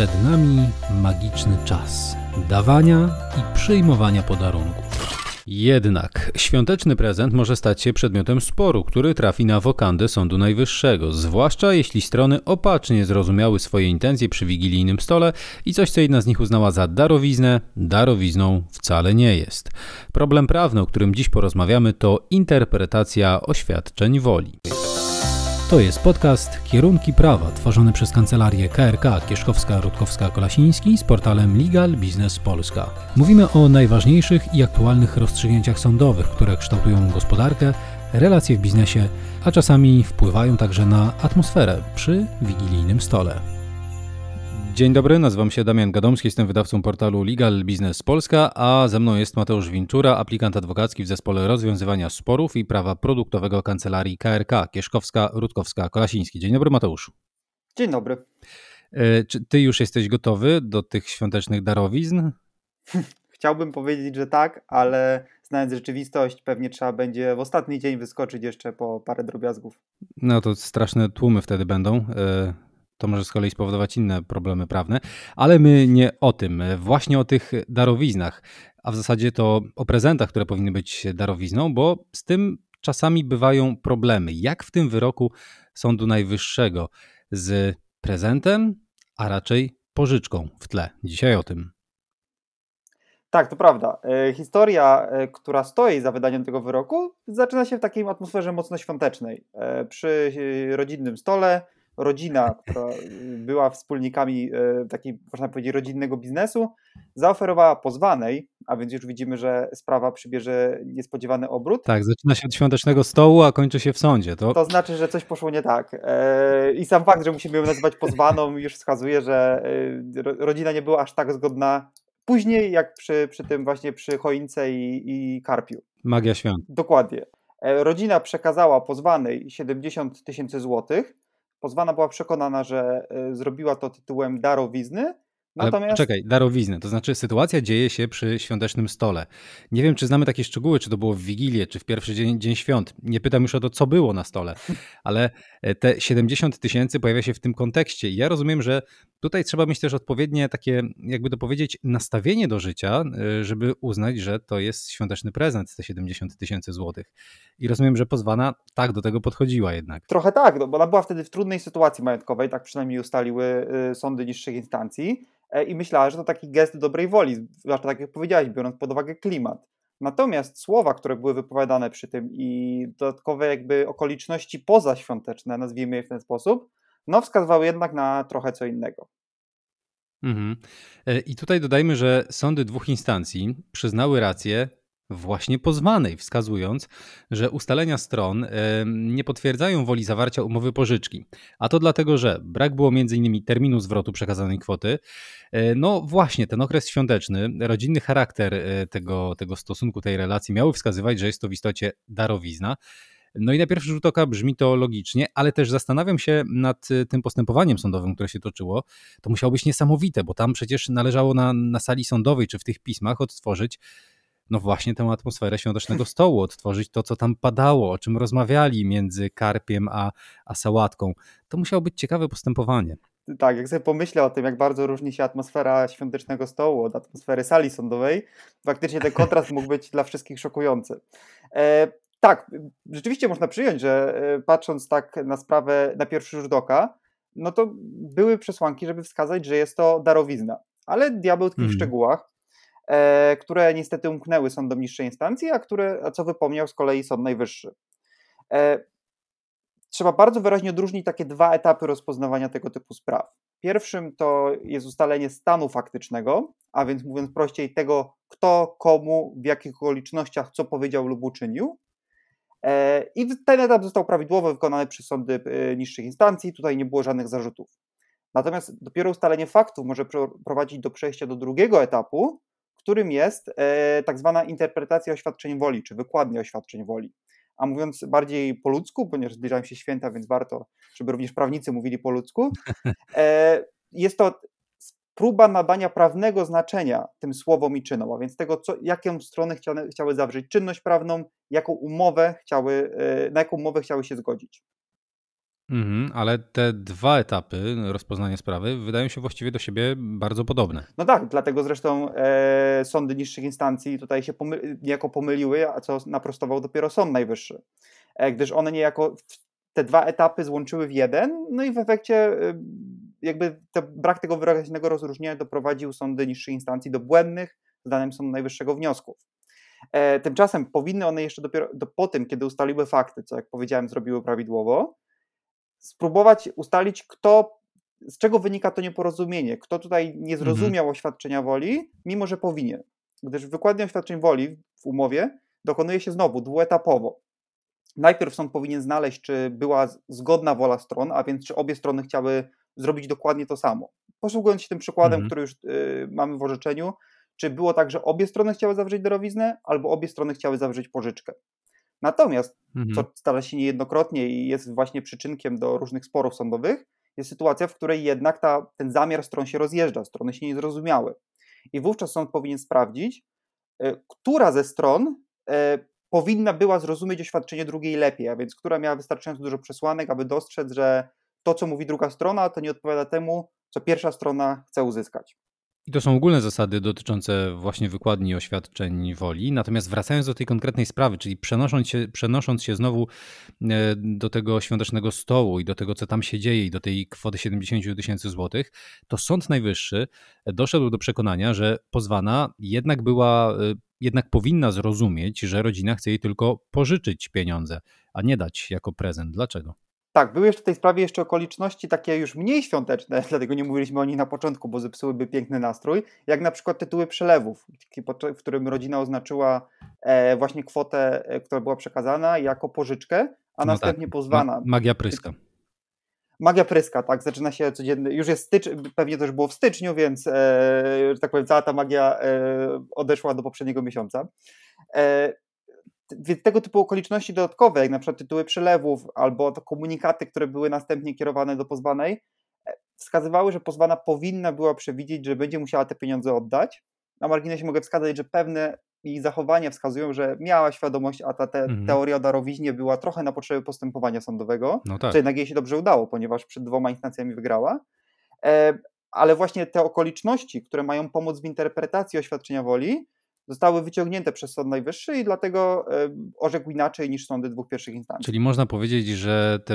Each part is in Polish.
Przed nami magiczny czas dawania i przyjmowania podarunków. Jednak świąteczny prezent może stać się przedmiotem sporu, który trafi na wokandę Sądu Najwyższego, zwłaszcza jeśli strony opacznie zrozumiały swoje intencje przy wigilijnym stole i coś, co jedna z nich uznała za darowiznę, darowizną wcale nie jest. Problem prawny, o którym dziś porozmawiamy, to interpretacja oświadczeń woli. To jest podcast Kierunki Prawa, tworzony przez kancelarię KRK Kierzkowska-Rutkowska-Kolasiński z portalem Legal Business Polska. Mówimy o najważniejszych i aktualnych rozstrzygnięciach sądowych, które kształtują gospodarkę, relacje w biznesie, a czasami wpływają także na atmosferę przy wigilijnym stole. Dzień dobry, nazywam się Damian Gadomski, jestem wydawcą portalu Legal Business Polska, a ze mną jest Mateusz Winczura, aplikant adwokacki w zespole rozwiązywania sporów i prawa produktowego kancelarii KRK Kierzkowska-Rutkowska-Kolasiński. Dzień dobry, Mateuszu. Dzień dobry. Czy ty już jesteś gotowy do tych świątecznych darowizn? Chciałbym powiedzieć, że tak, ale znając rzeczywistość, pewnie trzeba będzie w ostatni dzień wyskoczyć jeszcze po parę drobiazgów. No to straszne tłumy wtedy będą. To może z kolei spowodować inne problemy prawne, ale my nie o tym, właśnie o tych darowiznach, a w zasadzie to o prezentach, które powinny być darowizną, bo z tym czasami bywają problemy. Jak w tym wyroku Sądu Najwyższego z prezentem, a raczej pożyczką w tle. Dzisiaj o tym. Tak, to prawda. Historia, która stoi za wydaniem tego wyroku, zaczyna się w takiej atmosferze mocno świątecznej. Przy rodzinnym stole rodzina, która była wspólnikami takiej, można powiedzieć, rodzinnego biznesu, zaoferowała pozwanej, a więc już widzimy, że sprawa przybierze niespodziewany obrót. Tak, zaczyna się od świątecznego stołu, a kończy się w sądzie. To znaczy, że coś poszło nie tak. I sam fakt, że musimy ją nazywać pozwaną, już wskazuje, że rodzina nie była aż tak zgodna później, jak przy tym właśnie przy choince i karpiu. Magia świąt. Dokładnie. Rodzina przekazała pozwanej 70 000 złotych. Pozwana była przekonana, że zrobiła to tytułem darowizny. Ale poczekaj, darowiznę, to znaczy sytuacja dzieje się przy świątecznym stole. Nie wiem, czy znamy takie szczegóły, czy to było w Wigilię, czy w pierwszy dzień świąt. Nie pytam już o to, co było na stole, ale te 70 000 pojawia się w tym kontekście. I ja rozumiem, że tutaj trzeba mieć też odpowiednie takie, jakby to powiedzieć, nastawienie do życia, żeby uznać, że to jest świąteczny prezent, te 70 000 złotych. I rozumiem, że pozwana tak do tego podchodziła jednak. Trochę tak, no, bo ona była wtedy w trudnej sytuacji majątkowej, tak przynajmniej ustaliły sądy niższych instancji. I myślała, że to taki gest dobrej woli, zwłaszcza tak jak powiedziałeś, biorąc pod uwagę klimat. Natomiast słowa, które były wypowiadane przy tym i dodatkowe jakby okoliczności pozaświąteczne, nazwijmy je w ten sposób, no wskazywały jednak na trochę co innego. Mhm. I tutaj dodajmy, że sądy dwóch instancji przyznały rację właśnie pozwanej, wskazując, że ustalenia stron nie potwierdzają woli zawarcia umowy pożyczki. A to dlatego, że brak było m.in. terminu zwrotu przekazanej kwoty. No właśnie, ten okres świąteczny, rodzinny charakter tego stosunku, tej relacji miały wskazywać, że jest to w istocie darowizna. No i na pierwszy rzut oka brzmi to logicznie, ale też zastanawiam się nad tym postępowaniem sądowym, które się toczyło. To musiało być niesamowite, bo tam przecież należało na sali sądowej czy w tych pismach odtworzyć no właśnie tę atmosferę świątecznego stołu, odtworzyć to, co tam padało, o czym rozmawiali między karpiem a sałatką. To musiało być ciekawe postępowanie. Tak, jak sobie pomyślę o tym, jak bardzo różni się atmosfera świątecznego stołu od atmosfery sali sądowej, faktycznie ten kontrast mógł być dla wszystkich szokujący. Tak, rzeczywiście można przyjąć, że patrząc tak na sprawę na pierwszy rzut oka, no to były przesłanki, żeby wskazać, że jest to darowizna. Ale diabeł tkwi w szczegółach, które niestety umknęły sądom niższej instancji, a co wypomniał z kolei Sąd Najwyższy. Trzeba bardzo wyraźnie odróżnić takie dwa etapy rozpoznawania tego typu spraw. Pierwszym to jest ustalenie stanu faktycznego, a więc mówiąc prościej tego, kto komu, w jakich okolicznościach co powiedział lub uczynił. I ten etap został prawidłowo wykonany przez sądy niższych instancji, tutaj nie było żadnych zarzutów. Natomiast dopiero ustalenie faktów może prowadzić do przejścia do drugiego etapu, którym jest tak zwana interpretacja oświadczeń woli, czy wykładnia oświadczeń woli. A mówiąc bardziej po ludzku, ponieważ zbliżają się święta, więc warto, żeby również prawnicy mówili po ludzku, jest to próba nadania prawnego znaczenia tym słowom i czynom, a więc tego, jaką strony chciały zawrzeć czynność prawną, na jaką umowę chciały się zgodzić. Ale te dwa etapy rozpoznania sprawy wydają się właściwie do siebie bardzo podobne. No tak, dlatego zresztą sądy niższych instancji tutaj się niejako pomyliły, a co naprostował dopiero Sąd Najwyższy. Gdyż one niejako te dwa etapy złączyły w jeden, no i w efekcie jakby brak tego wyraźnego rozróżnienia doprowadził sądy niższych instancji do błędnych, zdaniem Sądu Najwyższego, wniosków. Tymczasem powinny one jeszcze dopiero po tym, kiedy ustaliły fakty, co jak powiedziałem zrobiły prawidłowo, spróbować ustalić, z czego wynika to nieporozumienie, kto tutaj nie zrozumiał oświadczenia woli, mimo że powinien. Gdyż wykładnia oświadczeń woli w umowie dokonuje się znowu dwuetapowo. Najpierw sąd powinien znaleźć, czy była zgodna wola stron, a więc czy obie strony chciały zrobić dokładnie to samo. Posługując się tym przykładem, który już mamy w orzeczeniu, czy było tak, że obie strony chciały zawrzeć darowiznę, albo obie strony chciały zawrzeć pożyczkę. Natomiast, co stara się niejednokrotnie i jest właśnie przyczynkiem do różnych sporów sądowych, jest sytuacja, w której jednak ten zamiar stron się rozjeżdża, strony się nie zrozumiały. I wówczas sąd powinien sprawdzić, która ze stron powinna była zrozumieć oświadczenie drugiej lepiej, a więc która miała wystarczająco dużo przesłanek, aby dostrzec, że to, co mówi druga strona, to nie odpowiada temu, co pierwsza strona chce uzyskać. I to są ogólne zasady dotyczące właśnie wykładni oświadczeń woli. Natomiast wracając do tej konkretnej sprawy, czyli przenosząc się znowu do tego świątecznego stołu i do tego, co tam się dzieje i do tej kwoty 70 000 złotych, to Sąd Najwyższy doszedł do przekonania, że pozwana jednak powinna zrozumieć, że rodzina chce jej tylko pożyczyć pieniądze, a nie dać jako prezent. Dlaczego? Tak, były jeszcze w tej sprawie okoliczności takie już mniej świąteczne, dlatego nie mówiliśmy o nich na początku, bo zepsułyby piękny nastrój, jak na przykład tytuły przelewów, w którym rodzina oznaczyła właśnie kwotę, która była przekazana jako pożyczkę, a następnie pozwana. Magia pryska. Magia pryska, tak, zaczyna się codziennie, już jest styczeń, pewnie to już było w styczniu, więc, że tak powiem, cała ta magia odeszła do poprzedniego miesiąca. Więc tego typu okoliczności dodatkowe, jak na przykład tytuły przelewów albo komunikaty, które były następnie kierowane do pozwanej, wskazywały, że pozwana powinna była przewidzieć, że będzie musiała te pieniądze oddać. Na marginesie mogę wskazać, że pewne jej zachowania wskazują, że miała świadomość, a ta teoria o darowiźnie była trochę na potrzeby postępowania sądowego, no tak. Co jednak jej się dobrze udało, ponieważ przed 2 instancjami wygrała. Ale właśnie te okoliczności, które mają pomóc w interpretacji oświadczenia woli, zostały wyciągnięte przez Sąd Najwyższy i dlatego orzekł inaczej niż sądy 2 pierwszych instancji. Czyli można powiedzieć, że te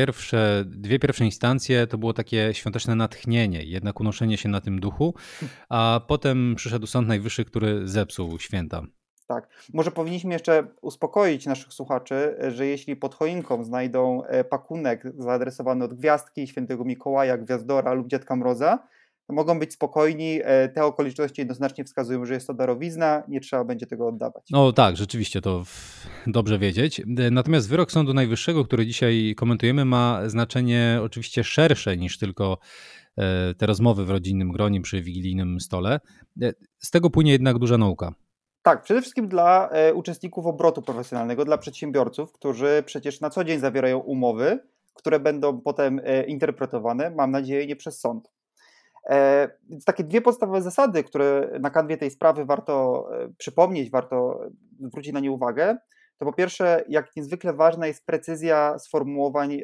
dwie pierwsze instancje to było takie świąteczne natchnienie, jednak unoszenie się na tym duchu, a potem przyszedł Sąd Najwyższy, który zepsuł święta. Tak. Może powinniśmy jeszcze uspokoić naszych słuchaczy, że jeśli pod choinką znajdą pakunek zaadresowany od Gwiazdki, Świętego Mikołaja, Gwiazdora lub Dziadka Mroza, to mogą być spokojni, te okoliczności jednoznacznie wskazują, że jest to darowizna, nie trzeba będzie tego oddawać. No tak, rzeczywiście to dobrze wiedzieć. Natomiast wyrok Sądu Najwyższego, który dzisiaj komentujemy, ma znaczenie oczywiście szersze niż tylko te rozmowy w rodzinnym gronie przy wigilijnym stole. Z tego płynie jednak duża nauka. Tak, przede wszystkim dla uczestników obrotu profesjonalnego, dla przedsiębiorców, którzy przecież na co dzień zawierają umowy, które będą potem interpretowane, mam nadzieję, nie przez sąd. Więc takie 2 podstawowe zasady, które na kanwie tej sprawy warto przypomnieć, warto zwrócić na nie uwagę, to po pierwsze, jak niezwykle ważna jest precyzja sformułowań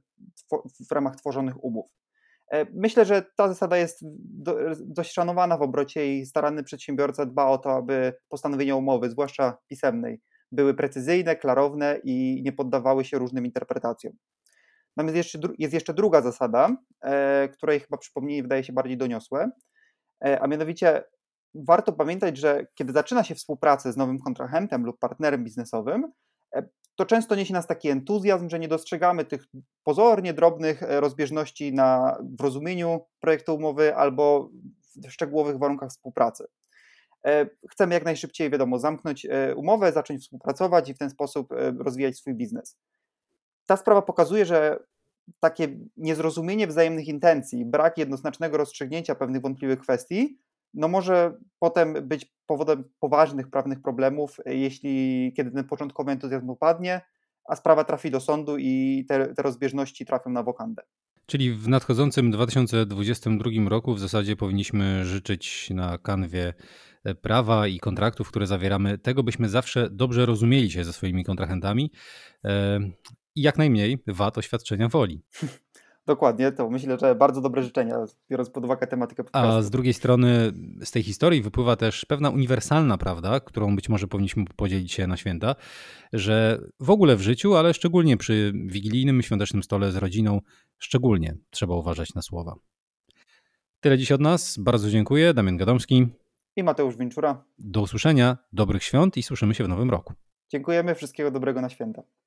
w ramach tworzonych umów. Myślę, że ta zasada jest dość szanowana w obrocie i starany przedsiębiorca dba o to, aby postanowienia umowy, zwłaszcza pisemnej, były precyzyjne, klarowne i nie poddawały się różnym interpretacjom. Natomiast jest jeszcze druga zasada, której chyba przypomnienie wydaje się bardziej doniosłe, a mianowicie warto pamiętać, że kiedy zaczyna się współpracę z nowym kontrahentem lub partnerem biznesowym, to często niesie nas taki entuzjazm, że nie dostrzegamy tych pozornie drobnych rozbieżności w rozumieniu projektu umowy albo w szczegółowych warunkach współpracy. Chcemy jak najszybciej, zamknąć umowę, zacząć współpracować i w ten sposób rozwijać swój biznes. Ta sprawa pokazuje, że takie niezrozumienie wzajemnych intencji, brak jednoznacznego rozstrzygnięcia pewnych wątpliwych kwestii, może potem być powodem poważnych prawnych problemów, kiedy ten początkowy entuzjazm upadnie, a sprawa trafi do sądu i te rozbieżności trafią na wokandę. Czyli w nadchodzącym 2022 roku w zasadzie powinniśmy życzyć na kanwie prawa i kontraktów, które zawieramy, tego byśmy zawsze dobrze rozumieli się ze swoimi kontrahentami i jak najmniej wad oświadczenia woli. Dokładnie, to myślę, że bardzo dobre życzenia, biorąc pod uwagę tematykę podcastu. A z drugiej strony z tej historii wypływa też pewna uniwersalna prawda, którą być może powinniśmy podzielić się na święta, że w ogóle w życiu, ale szczególnie przy wigilijnym, świątecznym stole z rodziną, szczególnie trzeba uważać na słowa. Tyle dziś od nas. Bardzo dziękuję. Damian Gadomski. I Mateusz Winczura. Do usłyszenia, dobrych świąt i słyszymy się w nowym roku. Dziękujemy, wszystkiego dobrego na święta.